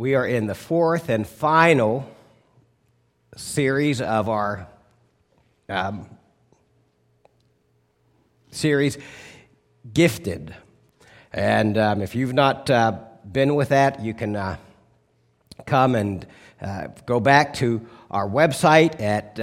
We are in the fourth and final series of our series, Gifted. And if you've not been with that, you can come and go back to our website at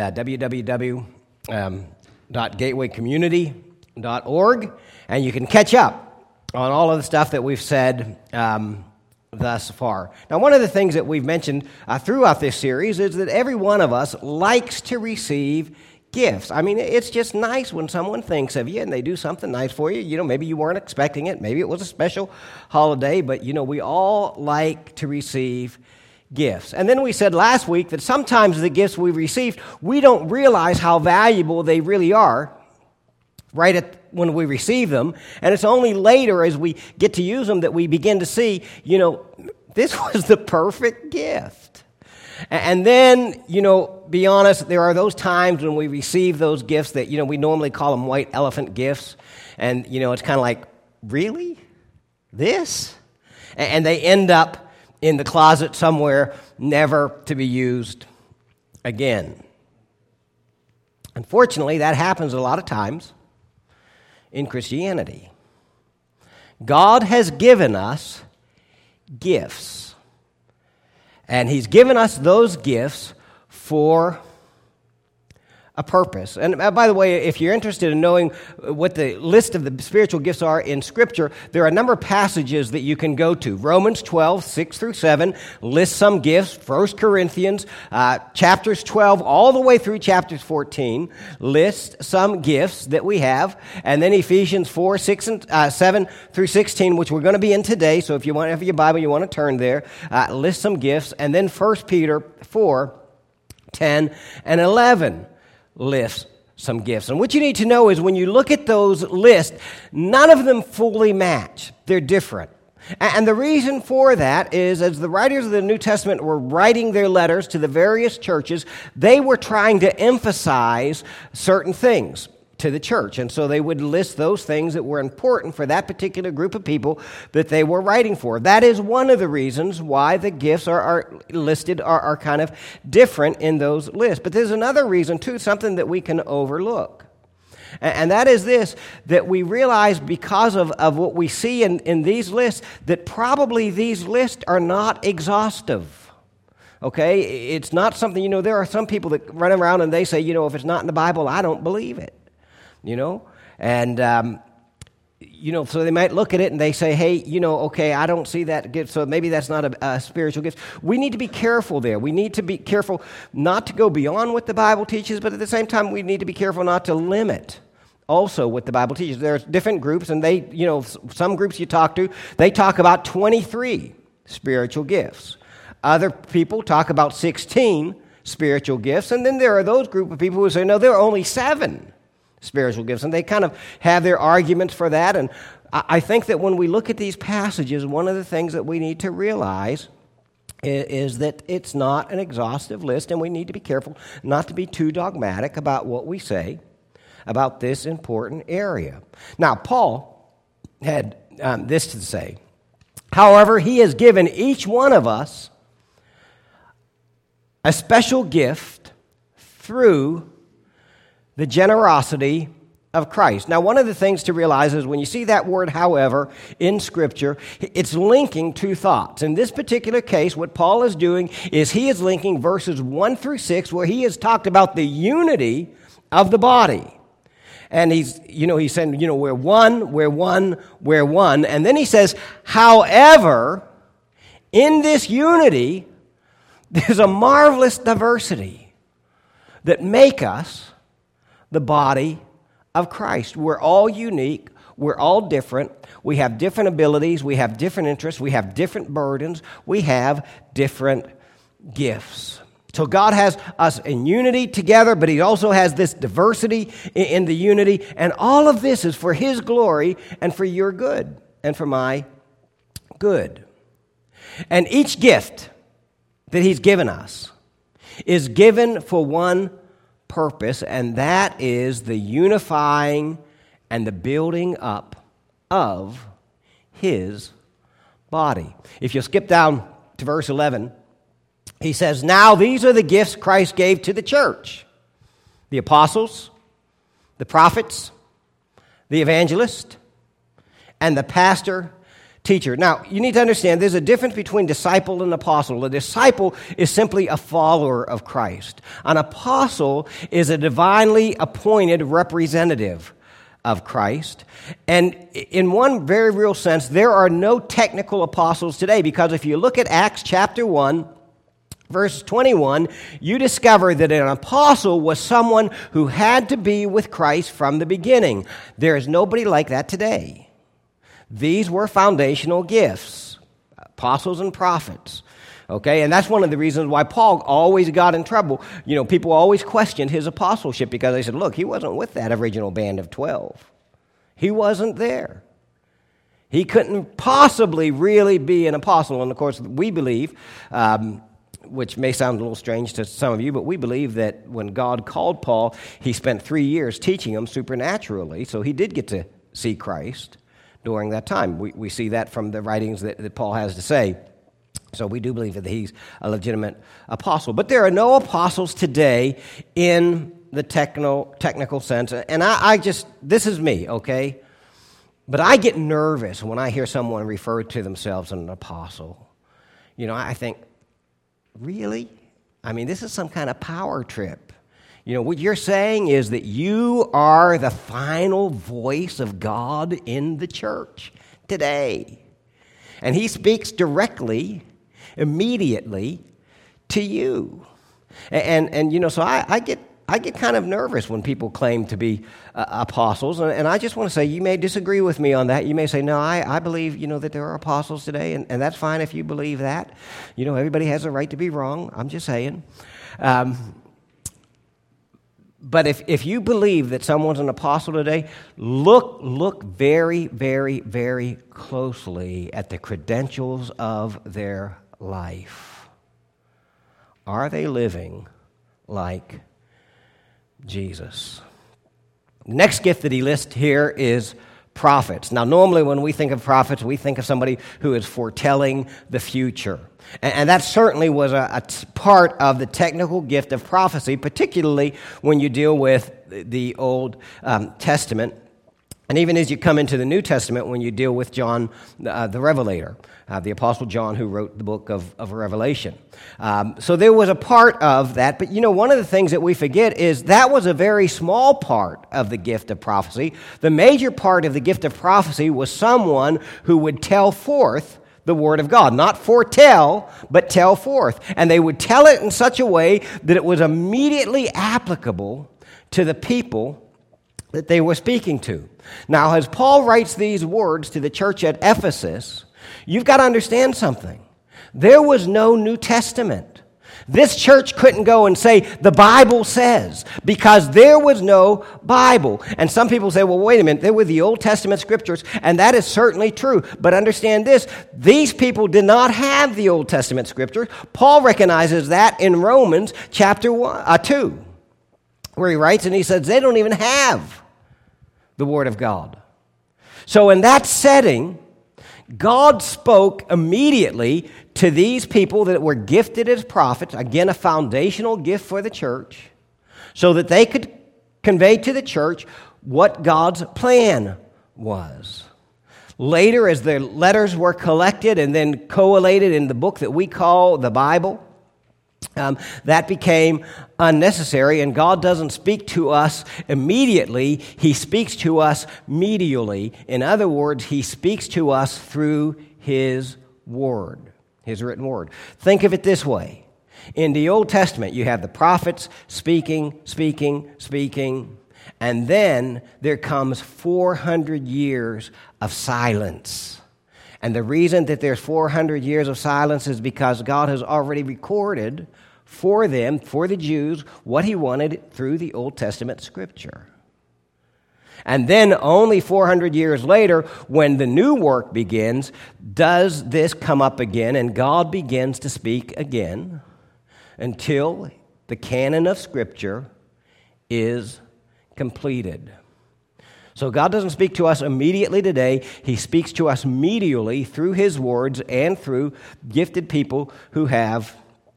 www.gatewaycommunity.org, and you can catch up on all of the stuff that we've said thus far. Now, one of the things that we've mentioned throughout this series is that every one of us likes to receive gifts. I mean, it's just nice when someone thinks of you and they do something nice for you. You know, maybe you weren't expecting it. Maybe it was a special holiday, but, you know, we all like to receive gifts. And then we said last week that sometimes the gifts we receive, we don't realize how valuable they really are when we receive them. And it's only later as we get to use them that we begin to see, you know, this was the perfect gift. And then, you know, be honest, there are those times when we receive those gifts that, you know, we normally call them white elephant gifts. And, you know, it's kind of like, really? This? And they end up in the closet somewhere, never to be used again. Unfortunately, that happens a lot of times in Christianity. God has given us gifts. And He's given us those gifts for a purpose. And by the way, if you're interested in knowing what the list of the spiritual gifts are in Scripture, there are a number of passages that you can go to. Romans 12, 6 through 7 lists some gifts. 1 Corinthians, chapters 12 all the way through chapters 14 list some gifts that we have. And then Ephesians 4, 6 and 7 through 16, which we're going to be in today. So if you want to have your Bible, you want to turn there, list some gifts. And then 1 Peter 4, 10 and 11 lists some gifts. And what you need to know is when you look at those lists, none of them fully match. They're different. And the reason for that is as the writers of the New Testament were writing their letters to the various churches, they were trying to emphasize certain things to the church. And so they would list those things that were important for that particular group of people that they were writing for. That is one of the reasons why the gifts are listed are kind of different in those lists. But there's another reason, too, something that we can overlook. And that is this, that we realize because of what we see in these lists, that probably these lists are not exhaustive. Okay? It's not something, you know, there are some people that run around and they say, you know, if it's not in the Bible, I don't believe it. You know, and, you know, so they might look at it and they say, hey, you know, okay, I don't see that gift, so maybe that's not a spiritual gift. We need to be careful there. We need to be careful not to go beyond what the Bible teaches, but at the same time, we need to be careful not to limit also what the Bible teaches. There's different groups, and they, you know, some groups you talk to, they talk about 23 spiritual gifts. Other people talk about 16 spiritual gifts, and then there are those group of people who say, no, there are only 7 spiritual gifts, and they kind of have their arguments for that. And I think that when we look at these passages, one of the things that we need to realize is that it's not an exhaustive list, and we need to be careful not to be too dogmatic about what we say about this important area. Now, Paul had this to say. However, he has given each one of us a special gift through the generosity of Christ. Now, one of the things to realize is when you see that word, however, in Scripture, it's linking two thoughts. In this particular case, what Paul is doing is he is linking verses 1 through 6, where he has talked about the unity of the body. And he's saying, you know, we're one. And then he says, however, in this unity, there's a marvelous diversity that make us the body of Christ. We're all unique. We're all different. We have different abilities. We have different interests. We have different burdens. We have different gifts. So God has us in unity together, but He also has this diversity in the unity. And all of this is for His glory and for your good and for my good. And each gift that He's given us is given for one purpose, and that is the unifying and the building up of His body. If you'll skip down to verse 11, he says, "Now these are the gifts Christ gave to the church: the apostles, the prophets, the evangelist, and the pastor, teacher." Now, you need to understand there's a difference between disciple and apostle. A disciple is simply a follower of Christ. An apostle is a divinely appointed representative of Christ. And in one very real sense, there are no technical apostles today, because if you look at Acts chapter 1, verse 21, you discover that an apostle was someone who had to be with Christ from the beginning. There is nobody like that today. These were foundational gifts, apostles and prophets. Okay, and that's one of the reasons why Paul always got in trouble. You know, people always questioned his apostleship because they said, look, he wasn't with that original band of 12. He wasn't there. He couldn't possibly really be an apostle. And of course, we believe, which may sound a little strange to some of you, but we believe that when God called Paul, he spent 3 years teaching him supernaturally, so he did get to see Christ during that time. We see that from the writings that Paul has to say. So we do believe that he's a legitimate apostle. But there are no apostles today in the technical sense. And I just, this is me, okay? But I get nervous when I hear someone refer to themselves as an apostle. You know, I think, really? I mean, this is some kind of power trip. You know, what you're saying is that you are the final voice of God in the church today. And he speaks directly, immediately to you. And you know, so I get kind of nervous when people claim to be apostles. And I just want to say, you may disagree with me on that. You may say, no, I believe, you know, that there are apostles today. And that's fine if you believe that. You know, everybody has a right to be wrong. I'm just saying. But if you believe that someone's an apostle today, look very, very, very closely at the credentials of their life. Are they living like Jesus? The next gift that he lists here is prophets. Now, normally when we think of prophets, we think of somebody who is foretelling the future. And that certainly was a part of the technical gift of prophecy, particularly when you deal with the Old Testament. And even as you come into the New Testament, when you deal with John the Revelator, the Apostle John who wrote the book of Revelation. So there was a part of that. But, you know, one of the things that we forget is that was a very small part of the gift of prophecy. The major part of the gift of prophecy was someone who would tell forth the Word of God. Not foretell, but tell forth. And they would tell it in such a way that it was immediately applicable to the people that they were speaking to. Now, as Paul writes these words to the church at Ephesus, you've got to understand something. There was no New Testament. This church couldn't go and say, the Bible says, because there was no Bible. And some people say, well, wait a minute, there were the Old Testament scriptures, and that is certainly true. But understand this, these people did not have the Old Testament scriptures. Paul recognizes that in Romans chapter 2, where he writes, and he says, they don't even have the Word of God. So in that setting, God spoke immediately to these people that were gifted as prophets, again, a foundational gift for the church, so that they could convey to the church what God's plan was. Later, as the letters were collected and then collated in the book that we call the Bible, that became unnecessary, and God doesn't speak to us immediately. He speaks to us medially. In other words, he speaks to us through his word, his written word. Think of it this way. In the Old Testament, you have the prophets speaking, and then there comes 400 years of silence. And the reason that there's 400 years of silence is because God has already recorded for them, for the Jews, what he wanted through the Old Testament scripture. And then only 400 years later, when the new work begins, does this come up again, and God begins to speak again until the canon of scripture is completed. So God doesn't speak to us immediately today. He speaks to us medially through His words and through gifted people who have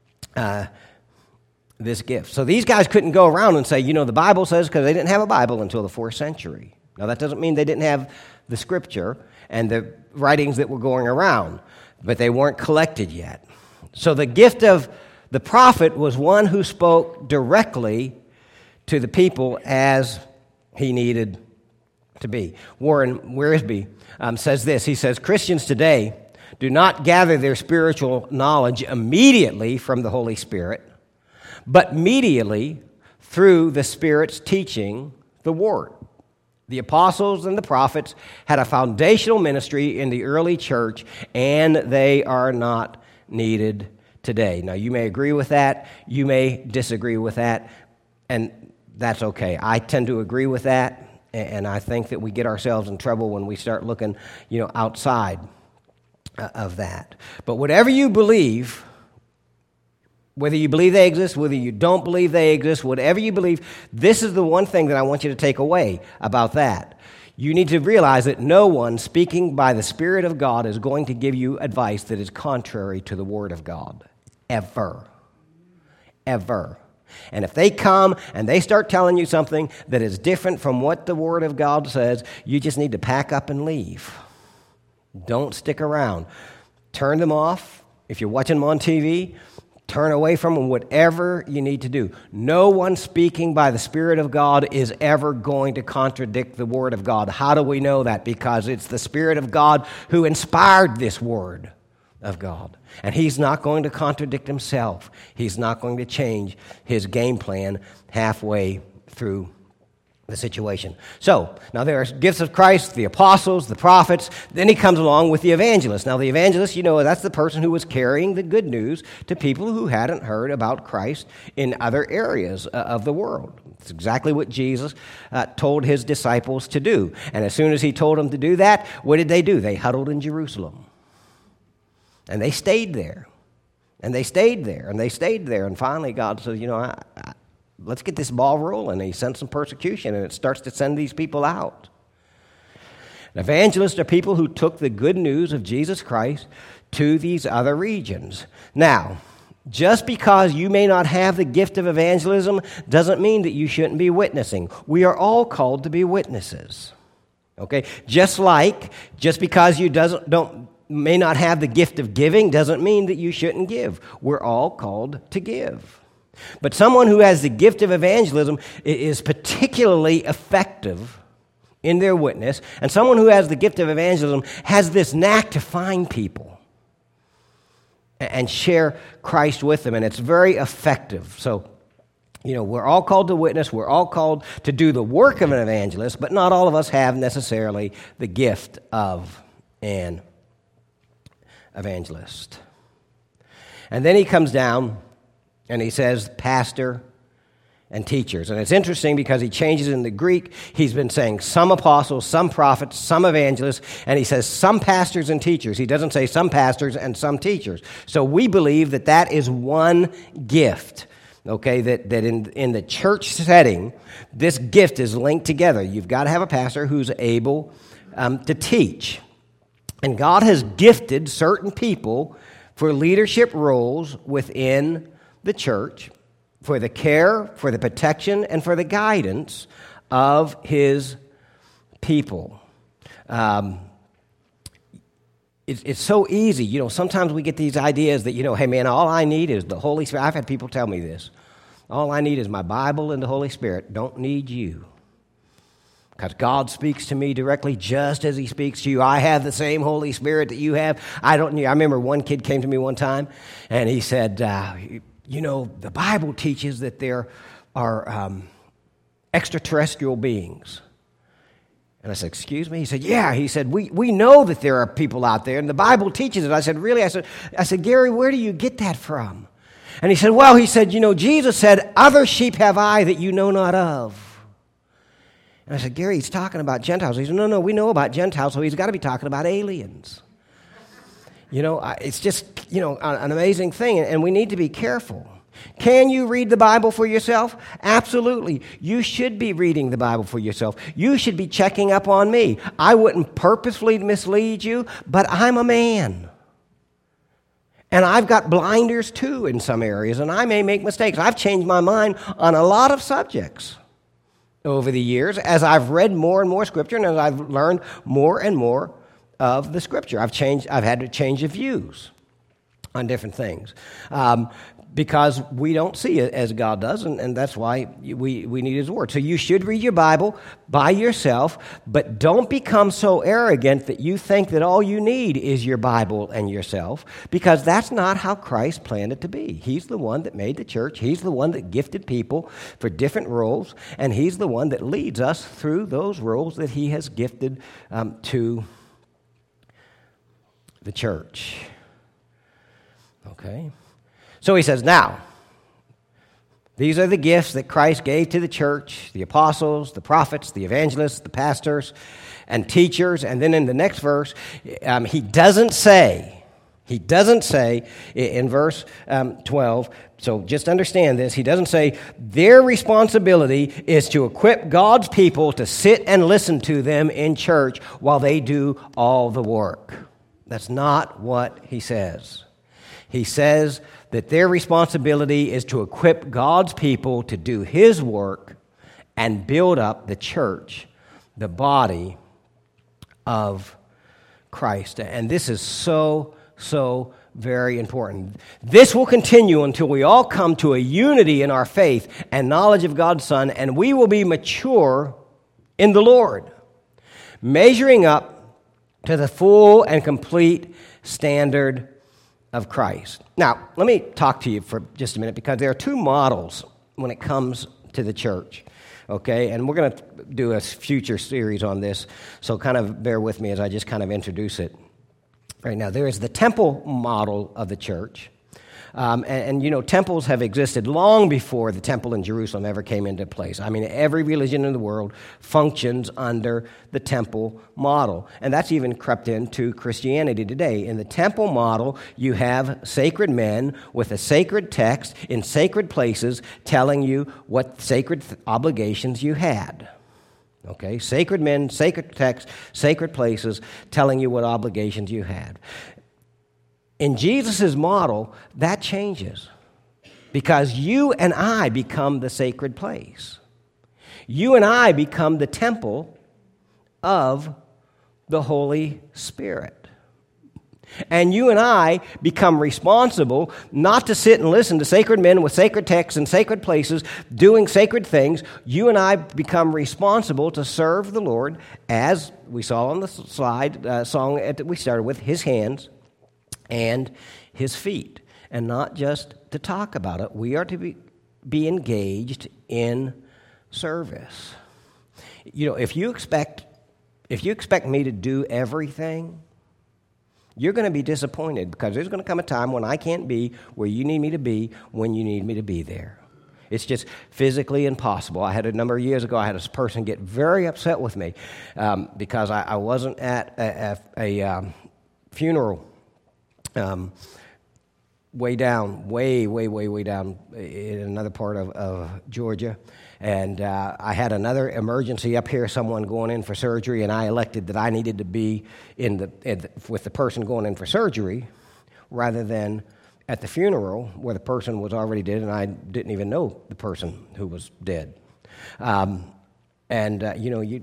this gift. So these guys couldn't go around and say, the Bible says, because they didn't have a Bible until the 4th century. Now, that doesn't mean they didn't have the Scripture and the writings that were going around, but they weren't collected yet. So the gift of the prophet was one who spoke directly to the people as he needed to be. Warren Wiersbe says this. He says, Christians today do not gather their spiritual knowledge immediately from the Holy Spirit, but medially through the Spirit's teaching the Word. The apostles and the prophets had a foundational ministry in the early church, and they are not needed today. Now, you may agree with that. You may disagree with that, and that's okay. I tend to agree with that. And I think that we get ourselves in trouble when we start looking, outside of that. But whatever you believe, whether you believe they exist, whether you don't believe they exist, whatever you believe, this is the one thing that I want you to take away about that. You need to realize that no one speaking by the Spirit of God is going to give you advice that is contrary to the Word of God. Ever. Ever. And if they come and they start telling you something that is different from what the Word of God says, you just need to pack up and leave. Don't stick around. Turn them off. If you're watching them on TV, turn away from them, whatever you need to do. No one speaking by the Spirit of God is ever going to contradict the Word of God. How do we know that? Because it's the Spirit of God who inspired this Word of God. And He's not going to contradict Himself. He's not going to change His game plan halfway through the situation. So, now there are gifts of Christ, the apostles, the prophets. Then He comes along with the evangelist. Now the evangelist, that's the person who was carrying the good news to people who hadn't heard about Christ in other areas of the world. It's exactly what Jesus told His disciples to do. And as soon as He told them to do that, what did they do? They huddled in Jerusalem. And they stayed there. And they stayed there. And they stayed there. And finally God said, let's get this ball rolling. And He sent some persecution, and it starts to send these people out. Evangelists are people who took the good news of Jesus Christ to these other regions. Now, just because you may not have the gift of evangelism doesn't mean that you shouldn't be witnessing. We are all called to be witnesses. Okay? Just because you may not have the gift of giving doesn't mean that you shouldn't give. We're all called to give. But someone who has the gift of evangelism is particularly effective in their witness, and someone who has the gift of evangelism has this knack to find people and share Christ with them, and it's very effective. So, we're all called to witness, we're all called to do the work of an evangelist, but not all of us have necessarily the gift of an evangelist. And then he comes down and he says pastor and teachers. And it's interesting because he changes in the Greek. He's been saying some apostles, some prophets, some evangelists, and he says some pastors and teachers. He doesn't say some pastors and some teachers. So we believe that is one gift, okay, that in the church setting, this gift is linked together. You've got to have a pastor who's able to teach. And God has gifted certain people for leadership roles within the church, for the care, for the protection, and for the guidance of His people. It's so easy. Sometimes we get these ideas that, hey man, all I need is the Holy Spirit. I've had people tell me this. All I need is my Bible and the Holy Spirit. Don't need you. Because God speaks to me directly just as He speaks to you. I have the same Holy Spirit that you have. I remember one kid came to me one time, and he said, the Bible teaches that there are extraterrestrial beings. And I said, excuse me? He said, yeah. He said, we know that there are people out there, and the Bible teaches it. I said, really? I said, Gary, where do you get that from? And he said, Jesus said, other sheep have I that you know not of. And I said, Gary, he's talking about Gentiles. He said, no, we know about Gentiles, so he's got to be talking about aliens. It's just, an amazing thing, and we need to be careful. Can you read the Bible for yourself? Absolutely. You should be reading the Bible for yourself. You should be checking up on me. I wouldn't purposefully mislead you, but I'm a man. And I've got blinders too in some areas, and I may make mistakes. I've changed my mind on a lot of subjects over the years as I've read more and more Scripture and as I've learned more and more of the Scripture. I've had to change the views on different things because we don't see it as God does, and that's why we need His Word. So you should read your Bible by yourself, but don't become so arrogant that you think that all you need is your Bible and yourself, because that's not how Christ planned it to be. He's the one that made the church. He's the one that gifted people for different roles, and He's the one that leads us through those roles that He has gifted to the church. Okay? So he says, now, these are the gifts that Christ gave to the church, the apostles, the prophets, the evangelists, the pastors, and teachers. And then in the next verse, he doesn't say in verse 12, so just understand this, he doesn't say their responsibility is to equip God's people to sit and listen to them in church while they do all the work. That's not what he says. He says that their responsibility is to equip God's people to do His work and build up the church, the body of Christ. And this is so very important. This will continue until we all come to a unity in our faith and knowledge of God's Son, and we will be mature in the Lord, measuring up to the full and complete standard of Christ. Now, let me talk to you for just a minute, because there are two models when it comes to the church, okay? And we're going to do a future series on this, so kind of bear with me as I just kind of introduce it right now. There is the temple model of the church. And you know, temples have existed long before the temple in Jerusalem ever came into place. I mean, every religion in the world functions under the temple model. And that's even crept into Christianity today. In the temple model, you have sacred men with a sacred text in sacred places telling you what sacred obligations you had. Okay, sacred men, sacred texts, sacred places telling you what obligations you had. In Jesus' model, that changes because you and I become the sacred place. You and I become the temple of the Holy Spirit. And you and I become responsible not to sit and listen to sacred men with sacred texts and sacred places doing sacred things. You and I become responsible to serve the Lord, as we saw on the slide, song that we started with, His hands and His feet, and not just to talk about it. We are to be engaged in service. You know, if you expect me to do everything, you're going to be disappointed, because there's going to come a time when I can't be where you need me to be when you need me to be there. It's just physically impossible. I had a number of years ago, I had a person get very upset with me because I wasn't at a funeral way down in another part of Georgia. And I had another emergency up here, someone going in for surgery, and I elected that I needed to be with the person going in for surgery rather than at the funeral where the person was already dead, and I didn't even know the person who was dead. It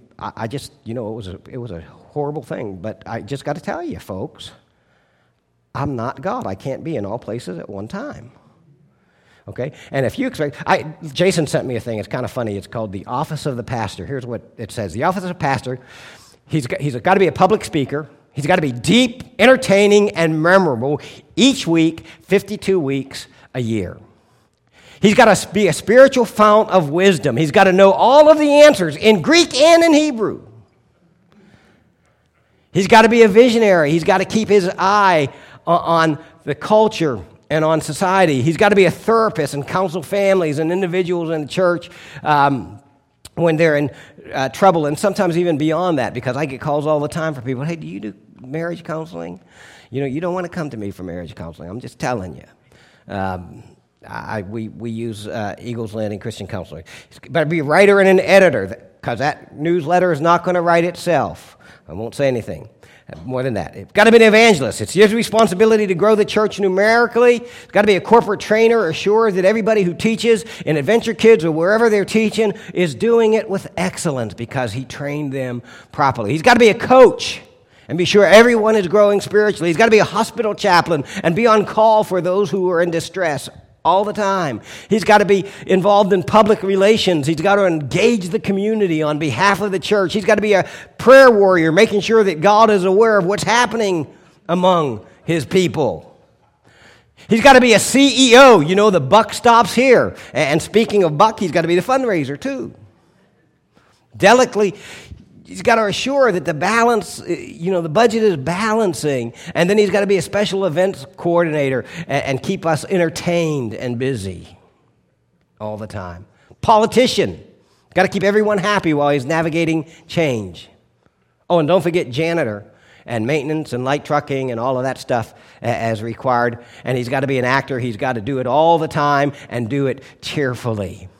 was a horrible thing, but I just got to tell you, folks, I'm not God. I can't be in all places at one time. Okay? And if you expect... Jason sent me a thing. It's kind of funny. It's called the Office of the Pastor. Here's what it says. The Office of the Pastor, he's got to be a public speaker. He's got to be deep, entertaining, and memorable each week, 52 weeks a year. He's got to be a spiritual fount of wisdom. He's got to know all of the answers in Greek and in Hebrew. He's got to be a visionary. He's got to keep his eye on the culture and on society. He's got to be a therapist and counsel families and individuals in the church when they're in trouble, and sometimes even beyond that, because I get calls all the time from people, hey, do you do marriage counseling? You know, you don't want to come to me for marriage counseling. I'm just telling you. We use Eagles Landing Christian Counseling. He's got to be a writer and an editor, because that newsletter is not going to write itself. I won't say anything more than that. It's got to be an evangelist. It's his responsibility to grow the church numerically. It's got to be a corporate trainer, assure that everybody who teaches in Adventure Kids or wherever they're teaching is doing it with excellence because he trained them properly. He's got to be a coach and be sure everyone is growing spiritually. He's got to be a hospital chaplain and be on call for those who are in distress all the time. He's got to be involved in public relations. He's got to engage the community on behalf of the church. He's got to be a prayer warrior, making sure that God is aware of what's happening among his people. He's got to be a CEO. You know, the buck stops here. And speaking of buck, he's got to be the fundraiser too. Delicately, he's got to assure that the balance, the budget is balancing. And then he's got to be a special events coordinator and keep us entertained and busy all the time. Politician. Got to keep everyone happy while he's navigating change. Oh, and don't forget janitor and maintenance and light trucking and all of that stuff as required. And he's got to be an actor. He's got to do it all the time and do it cheerfully.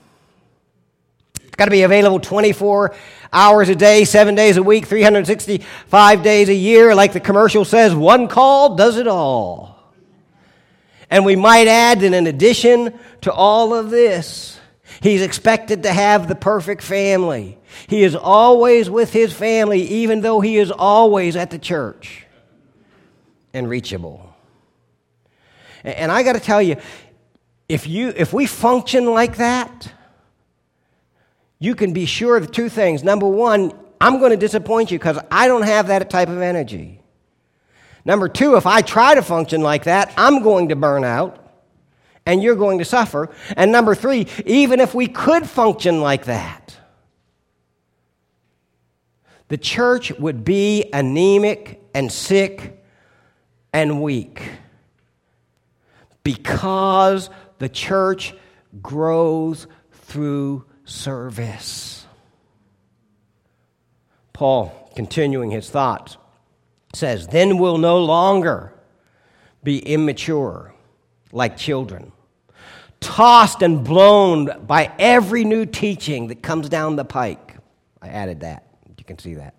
Got to be available 24 hours a day, 7 days a week, 365 days a year. Like the commercial says, one call does it all. And we might add that in addition to all of this, he's expected to have the perfect family. He is always with his family, even though he is always at the church and reachable. And I got to tell you, if we function like that, you can be sure of two things. Number one, I'm going to disappoint you because I don't have that type of energy. Number two, if I try to function like that, I'm going to burn out and you're going to suffer. And number three, even if we could function like that, the church would be anemic and sick and weak because the church grows through service. Paul, continuing his thoughts, says, "Then we'll no longer be immature like children, tossed and blown by every new teaching that comes down the pike." I added that. You can see that.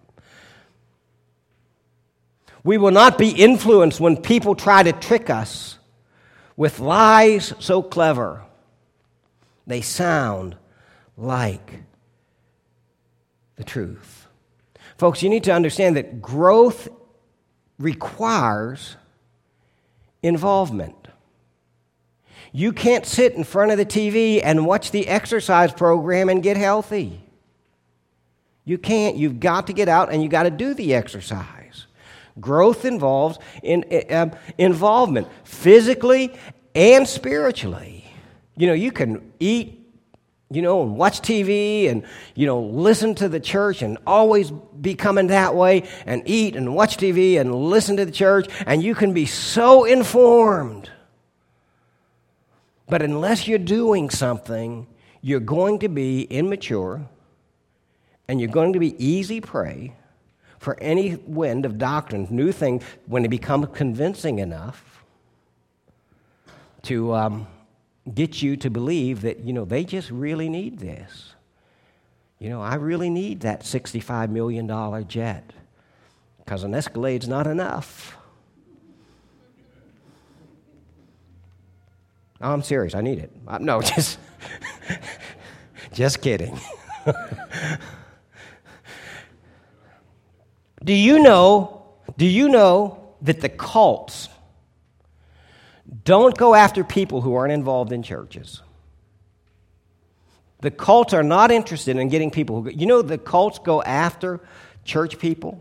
"We will not be influenced when people try to trick us with lies so clever they sound like the truth." Folks, you need to understand that growth requires involvement. You can't sit in front of the TV and watch the exercise program and get healthy. You can't. You've got to get out and you've got to do the exercise. Growth involves involvement, physically and spiritually. You can eat, and watch TV and, listen to the church and always be coming that way and eat and watch TV and listen to the church, and you can be so informed. But unless you're doing something, you're going to be immature and you're going to be easy prey for any wind of doctrine, new things, when they become convincing enough to get you to believe that, they just really need this. I really need that $65 million jet because an Escalade's not enough. Oh, I'm serious. I need it. No, just kidding. Do you know that the cults don't go after people who aren't involved in churches? The cults are not interested in getting people who... the cults go after church people.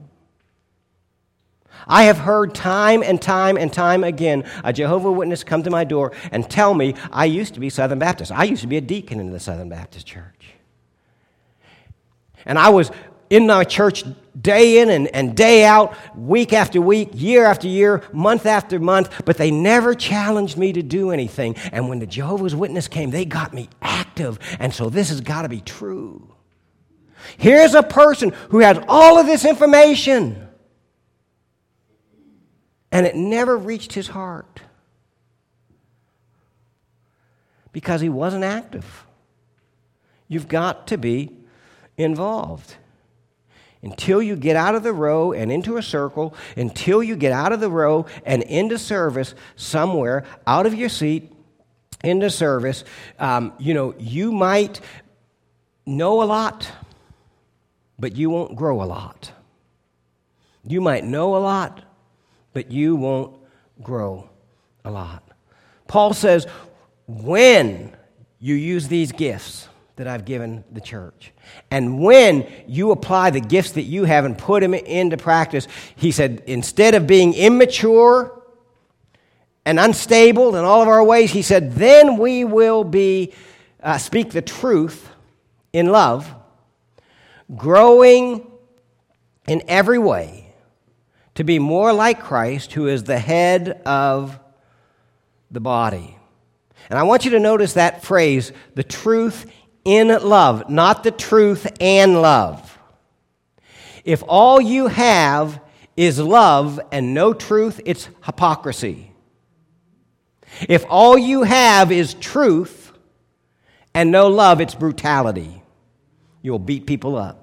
I have heard time and time and time again a Jehovah's Witness come to my door and tell me, I used to be Southern Baptist. I used to be a deacon in the Southern Baptist Church. And I was in our church day in and day out, week after week, year after year, month after month, but they never challenged me to do anything. And when the Jehovah's Witness came, they got me active, and so this has got to be true. Here's a person who has all of this information, and it never reached his heart. because he wasn't active. You've got to be involved. Until you get out of the row and into a circle, until you get out of the row and into service somewhere, out of your seat, into service, you might know a lot, but you won't grow a lot. You might know a lot, but you won't grow a lot. Paul says, when you use these gifts that I've given the church, and when you apply the gifts that you have and put them into practice, he said, instead of being immature and unstable in all of our ways, he said, then we will speak the truth in love, growing in every way to be more like Christ, who is the head of the body. And I want you to notice that phrase, the truth in love, not the truth and love. If all you have is love and no truth, it's hypocrisy. If all you have is truth and no love, it's brutality. You'll beat people up.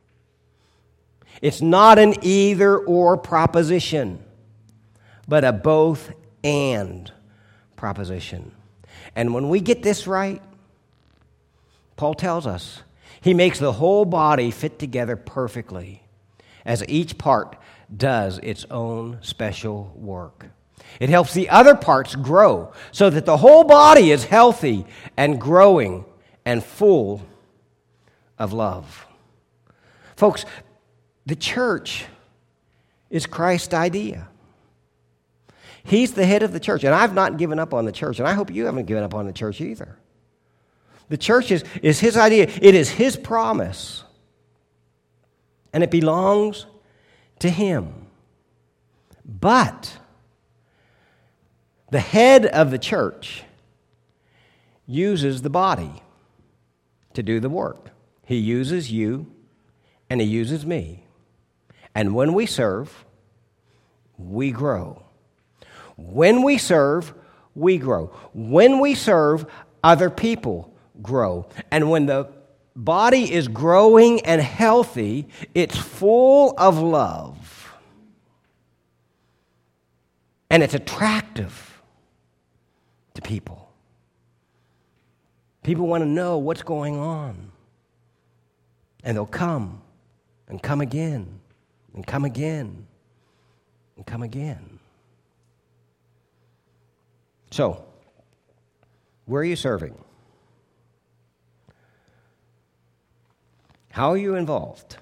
It's not an either-or proposition, but a both-and proposition. And when we get this right, Paul tells us, he makes the whole body fit together perfectly as each part does its own special work. It helps the other parts grow so that the whole body is healthy and growing and full of love. Folks, the church is Christ's idea. He's the head of the church, and I've not given up on the church, and I hope you haven't given up on the church either. The church is his idea. It is his promise, and it belongs to him. But the head of the church uses the body to do the work. He uses you, and he uses me. And when we serve, we grow. When we serve, we grow. When we serve, other people grow. And when the body is growing and healthy, it's full of love. And it's attractive to people. People want to know what's going on. And they'll come and come again and come again and come again. So, where are you serving? How are you involved?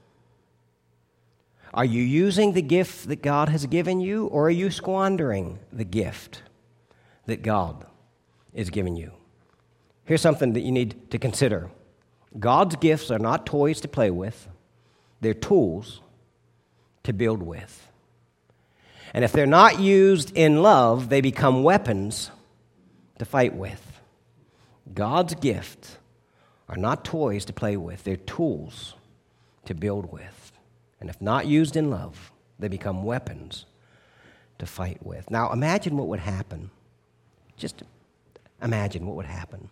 Are you using the gift that God has given you, or are you squandering the gift that God is giving you? Here's something that you need to consider. God's gifts are not toys to play with. They're tools to build with. And if they're not used in love, they become weapons to fight with. God's gifts are not toys to play with. They're tools to build with. And if not used in love, they become weapons to fight with. Now, imagine what would happen. Just imagine what would happen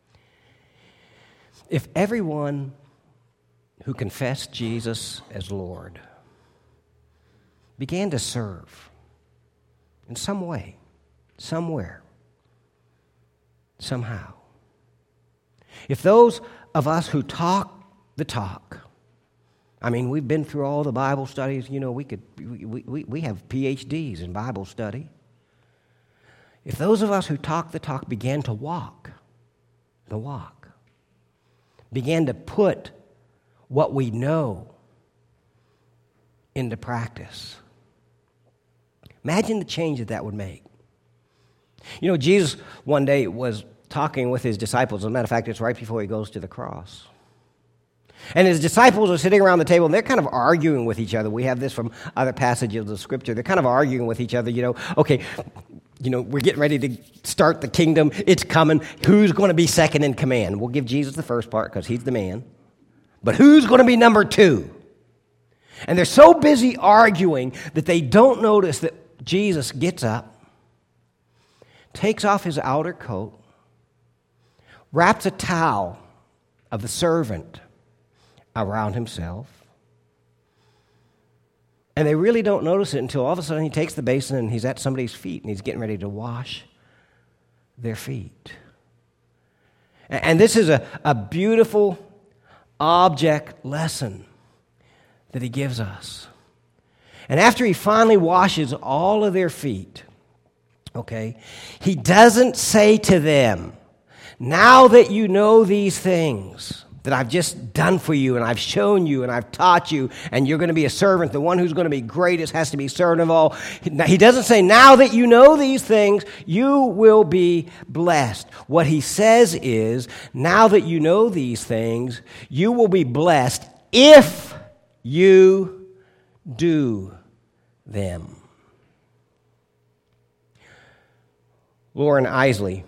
if everyone who confessed Jesus as Lord began to serve in some way, somewhere, somehow. If those of us who talk the talk, I mean, we've been through all the Bible studies, we have PhDs in Bible study. If those of us who talk the talk began to walk the walk, began to put what we know into practice, imagine the change that would make. Jesus one day was talking with his disciples. As a matter of fact, it's right before he goes to the cross. And his disciples are sitting around the table, and they're kind of arguing with each other. We have this from other passages of Scripture. They're kind of arguing with each other, okay, we're getting ready to start the kingdom. It's coming. Who's going to be second in command? We'll give Jesus the first part because he's the man. But who's going to be number two? And they're so busy arguing that they don't notice that Jesus gets up, takes off his outer coat, wraps a towel of the servant around himself. And they really don't notice it until all of a sudden he takes the basin and he's at somebody's feet and he's getting ready to wash their feet. And this is a beautiful object lesson that he gives us. And after he finally washes all of their feet, okay, he doesn't say to them, now that you know these things that I've just done for you and I've shown you and I've taught you and you're going to be a servant, the one who's going to be greatest has to be servant of all. He doesn't say, now that you know these things, you will be blessed. What he says is, now that you know these things, you will be blessed if you do them. Loren Eiseley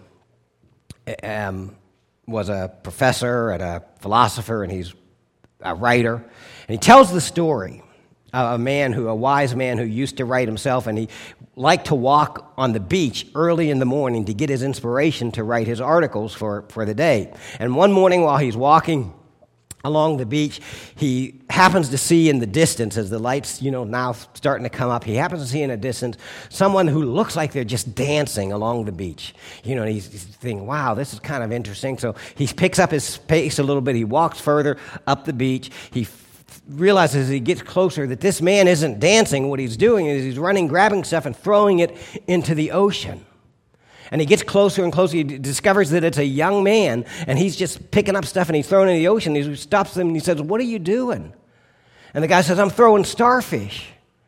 was a professor and a philosopher, and he's a writer. And he tells the story of a wise man who used to write himself, and he liked to walk on the beach early in the morning to get his inspiration to write his articles for the day. And one morning while he's walking along the beach, he happens to see in the distance, as the lights, now starting to come up, he happens to see in the distance someone who looks like they're just dancing along the beach. And he's thinking, wow, this is kind of interesting. So he picks up his pace a little bit. He walks further up the beach. He realizes as he gets closer that this man isn't dancing. What he's doing is he's running, grabbing stuff, and throwing it into the ocean. And he gets closer and closer. He discovers that it's a young man, and he's just picking up stuff, and he's throwing it in the ocean. He stops them, and he says, what are you doing? And the guy says, I'm throwing starfish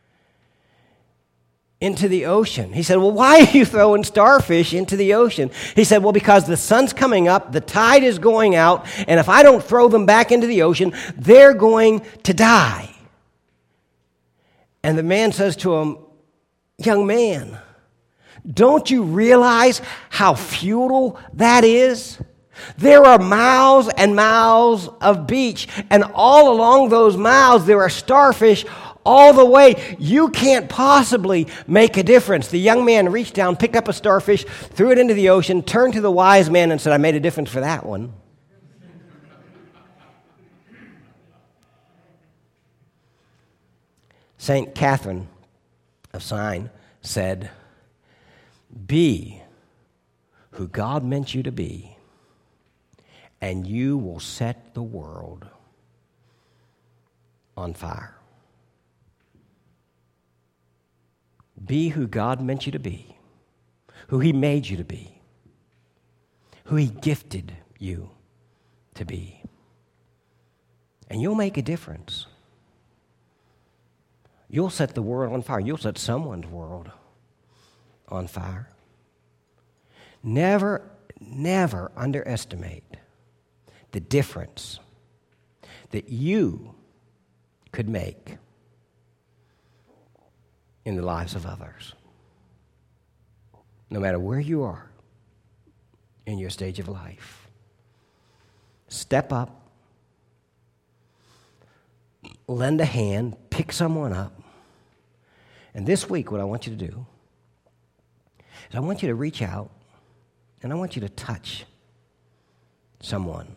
into the ocean. He said, well, why are you throwing starfish into the ocean? He said, well, because the sun's coming up, the tide is going out, and if I don't throw them back into the ocean, they're going to die. And the man says to him, young man, don't you realize how futile that is? There are miles and miles of beach, and all along those miles there are starfish all the way. You can't possibly make a difference. The young man reached down, picked up a starfish, threw it into the ocean, turned to the wise man and said, I made a difference for that one. St. Catherine of Siena said, be who God meant you to be, and you will set the world on fire. Be who God meant you to be, who He made you to be, who He gifted you to be, and you'll make a difference. You'll set the world on fire. You'll set someone's world on fire. Never underestimate the difference that you could make in the lives of others. No matter where you are in your stage of life, step up, lend a hand, pick someone up. And this week, what I want you to do is I want you to reach out and I want you to touch someone.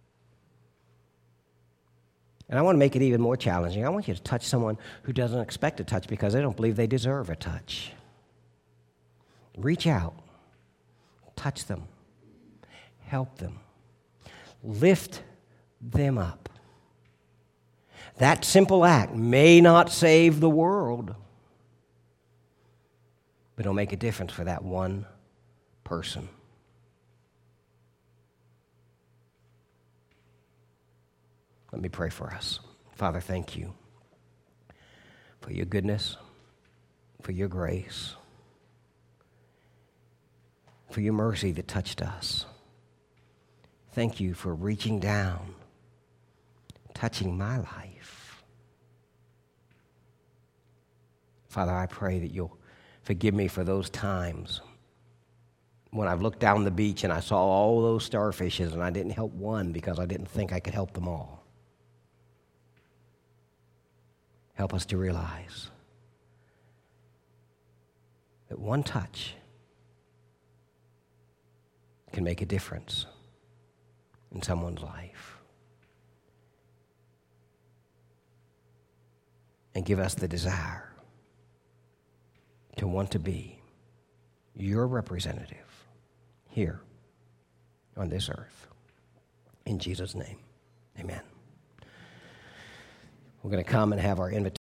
And I want to make it even more challenging. I want you to touch someone who doesn't expect a touch because they don't believe they deserve a touch. Reach out, touch them, help them, lift them up. That simple act may not save the world, but it'll make a difference for that one person. Let me pray for us. Father, thank you for your goodness, for your grace, for your mercy that touched us. Thank you for reaching down, touching my life. Father, I pray that you'll forgive me for those times when I've looked down the beach and I saw all those starfishes and I didn't help one because I didn't think I could help them all. Help us to realize that one touch can make a difference in someone's life. And give us the desire to want to be your representative here on this earth. In Jesus' name, amen. We're going to come and have our invitation.